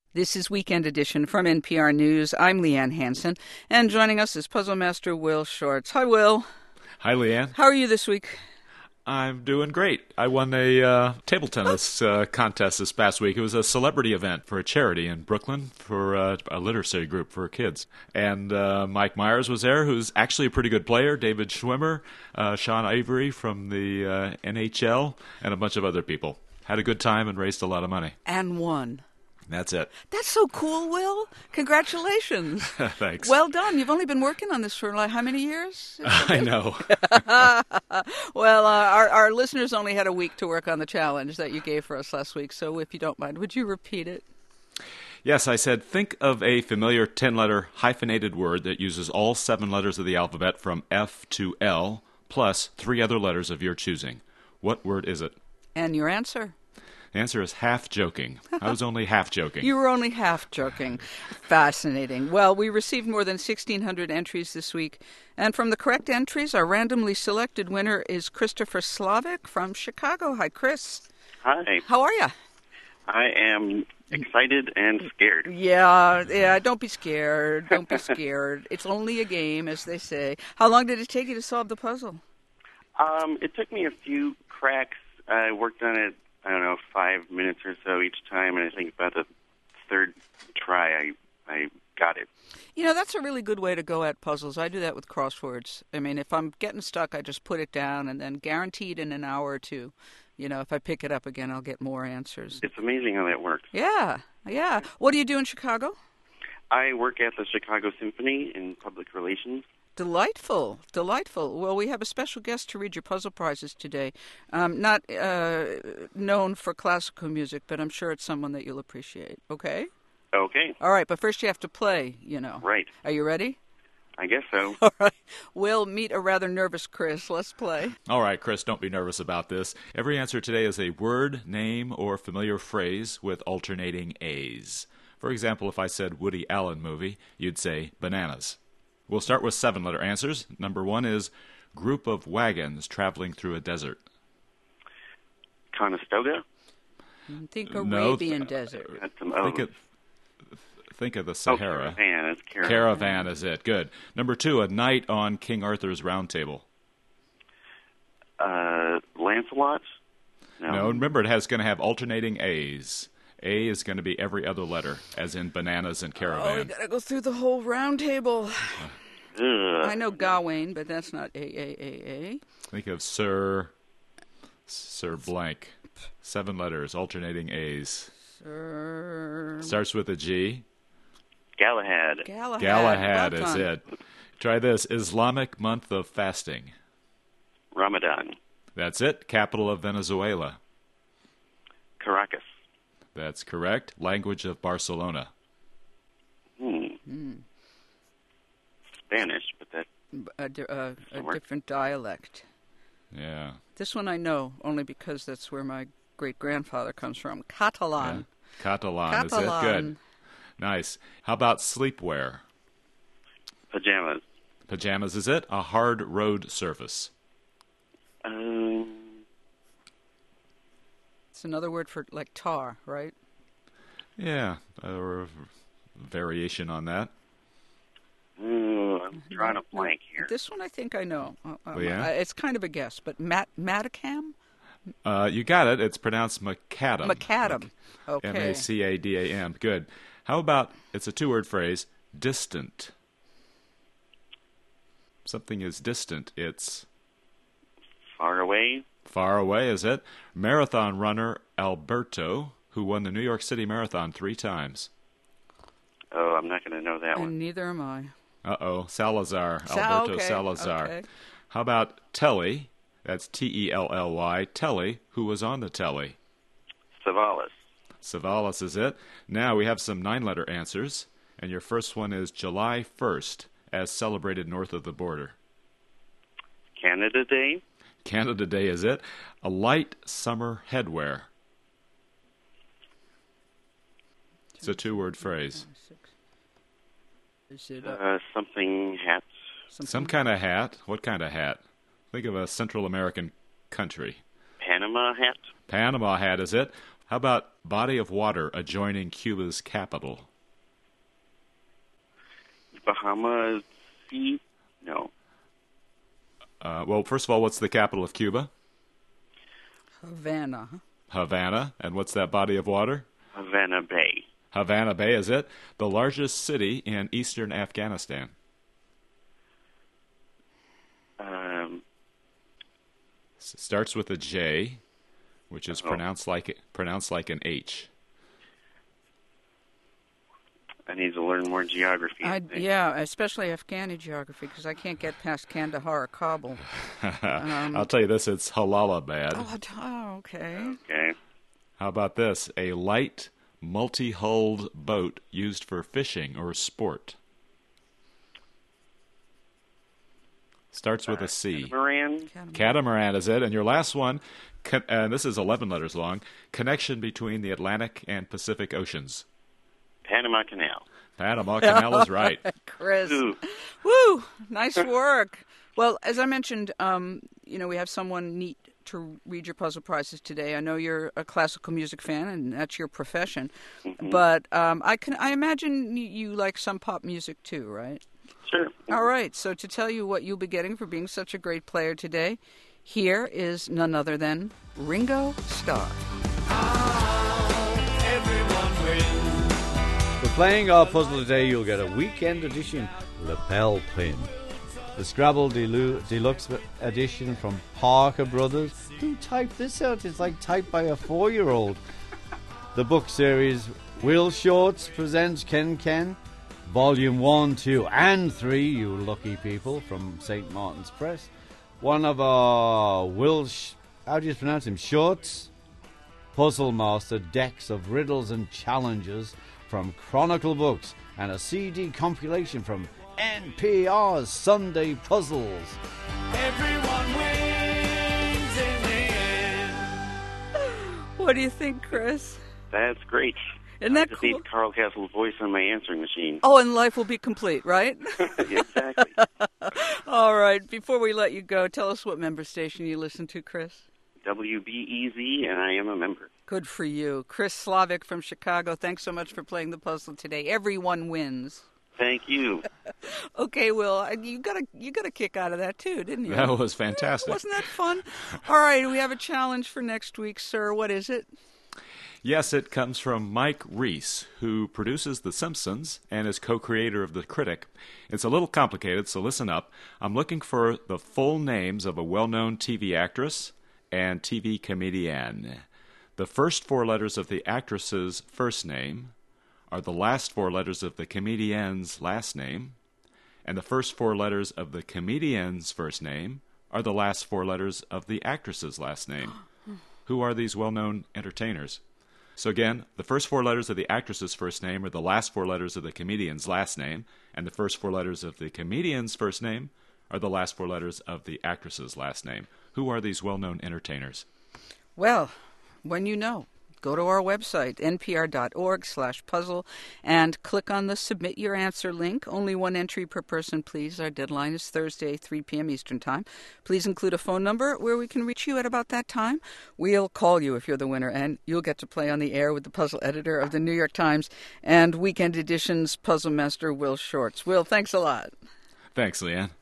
This is Weekend Edition from NPR News. I'm Leanne Hansen, and joining us is Puzzle Master Will Shortz. Hi, Will. Hi, Leanne. How are you this week? I'm doing great. I won a table tennis contest this past week. It was a celebrity event for a charity in Brooklyn for a literacy group for kids. And Mike Myers was there, who's actually a pretty good player, David Schwimmer, Sean Avery from the NHL, and a bunch of other people. Had a good time and raised a lot of money. And won. That's it. That's so cool, Will. Congratulations. Thanks. Well done. You've only been working on this for how many years? I know. Well, our listeners only had a week to work on the challenge that you gave for us last week, so if you don't mind, would you repeat it? Yes, I said, think of a familiar 10-letter hyphenated word that uses all 7 letters of the alphabet from F to L, plus 3 other letters of your choosing. What word is it? And your answer? The answer is half joking. I was only half joking. You were only half joking. Fascinating. Well, we received more than 1,600 entries this week. And from the correct entries, our randomly selected winner is Christopher Slavic from Chicago. Hi, Chris. Hi. How are you? I am excited and scared. Yeah, don't be scared. Don't be scared. It's only a game, as they say. How long did it take you to solve the puzzle? It took me a few cracks. I worked on it, 5 minutes or so each time, and I think about the third try I got it. You know, that's a really good way to go at puzzles. I do that with crosswords. I mean, if I'm getting stuck, I just put it down, and then guaranteed in an hour or two, if I pick it up again, I'll get more answers. It's amazing how that works. Yeah. What do you do in Chicago? I work at the Chicago Symphony in public relations. Delightful. Well, we have a special guest to read your puzzle prizes today. Not known for classical music, but I'm sure it's someone that you'll appreciate. Okay? Okay. All right, but first you have to play, Right. Are you ready? I guess so. All right. We'll meet a rather nervous Chris. Let's play. All right, Chris, don't be nervous about this. Every answer today is a word, name, or familiar phrase with alternating A's. For example, if I said Woody Allen movie, you'd say bananas. We'll start with 7-letter answers. Number 1 is group of wagons traveling through a desert. Conestoga? Think Arabian desert. That's some O's. Think of the Sahara. Caravan. It's caravan. Caravan is it. Good. Number 2, a knight on King Arthur's round table. Lancelot? No, remember it going to have alternating A's. A is going to be every other letter, as in bananas and caravan. Oh, we got to go through the whole round table. I know Gawain, but that's not A. Think of Sir blank. 7 letters, alternating A's. Sir... Starts with a G. Galahad. Galahad well is it. Try this. Islamic month of fasting. Ramadan. That's it. Capital of Venezuela. Caracas. That's correct. Language of Barcelona. Spanish, but that... A different dialect. Yeah. This one I know, only because that's where my great-grandfather comes from. Catalan. Yeah. Catalan is it? Good. Nice. How about sleepwear? Pajamas. Pajamas is it? A hard road surface. It's another word for, like, tar, right? Yeah, or a variation on that. I'm drawing a blank here. This one I think I know. Yeah? It's kind of a guess, but Macadam? You got it. It's pronounced macadam. Macadam. Okay. M-A-C-A-D-A-M. Good. How about, it's a 2-word phrase, distant. Something is distant. It's... Far away. Far away, is it? Marathon runner Alberto, who won the New York City Marathon 3 times. Oh, I'm not going to know that And one. neither am I. Uh-oh, Salazar. Alberto okay. Salazar. Okay. How about Telly? That's T-E-L-L-Y. Telly, who was on the telly. Savalas. Savalas is it. Now we have some 9-letter answers, and your first one is July 1st, as celebrated north of the border. Canada Day. Canada Day is it. A light summer headwear. It's a 2-word phrase. Is it Something hat. Some kind of hat. What kind of hat? Think of a Central American country. Panama hat. Panama hat is it. How about body of water adjoining Cuba's capital? Bahamas Sea? No. Well, first of all, what's the capital of Cuba? Havana. Havana. And what's that body of water? Havana Bay. Havana Bay, is it? The largest city in eastern Afghanistan. Starts with a J, which is pronounced like an H. I need to learn more geography. Yeah, especially Afghani geography, because I can't get past Kandahar or Kabul. I'll tell you this, it's Jalalabad. Oh, okay. Okay. How about this? A light, multi-hulled boat used for fishing or sport. Starts with a C. Catamaran. Catamaran is it. And your last one, and this is 11 letters long, connection between the Atlantic and Pacific Oceans. Panama Canal. Panama Canal is right. Chris. Ooh. Woo! Nice work. Well, as I mentioned, we have someone neat to read your puzzle prizes today. I know you're a classical music fan, and that's your profession. Mm-hmm. But I imagine you like some pop music too, right? Sure. All right. So to tell you what you'll be getting for being such a great player today, here is none other than Ringo Starr. For playing our puzzle today, you'll get a weekend edition lapel pin. The Scrabble Deluxe edition from Parker Brothers. Who typed this out? It's like typed by a 4-year-old. The book series Will Shorts presents Ken. Volume 1, 2, and 3, you lucky people, from St. Martin's Press. One of our how do you pronounce him? Shorts? Puzzle Master decks of riddles and challenges from Chronicle Books, and a CD compilation from NPR's Sunday Puzzles. Everyone wins in the end. What do you think, Chris? That's great. Isn't that I just cool? need Carl Castle's voice on my answering machine. Oh, and life will be complete, right? Exactly. All right. Before we let you go, tell us what member station you listen to, Chris. WBEZ, and I am a member. Good for you. Chris Slavic from Chicago, thanks so much for playing the puzzle today. Everyone wins. Thank you. Okay, Will, you got a kick out of that too, didn't you? That was fantastic. Wasn't that fun? All right, we have a challenge for next week, sir. What is it? Yes, it comes from Mike Reiss, who produces The Simpsons and is co-creator of The Critic. It's a little complicated, so listen up. I'm looking for the full names of a well-known TV actress and TV comedian. The first 4 letters of the actress's first name are the last 4 letters of the comedian's last name, and the first 4 letters of the comedian's first name are the last 4 letters of the actress's last name. Who are these well-known entertainers? So again, the first 4 letters of the actress's first name are the last 4 letters of the comedian's last name, and the first 4 letters of the comedian's first name are the last 4 letters of the actress's last name. Who are these well-known entertainers? Well, when you know, go to our website, npr.org/puzzle, and click on the Submit Your Answer link. Only 1 entry per person, please. Our deadline is Thursday, 3 p.m. Eastern Time. Please include a phone number where we can reach you at about that time. We'll call you if you're the winner, and you'll get to play on the air with the puzzle editor of the New York Times and Weekend Edition's puzzle master, Will Shorts. Will, thanks a lot. Thanks, Leanne.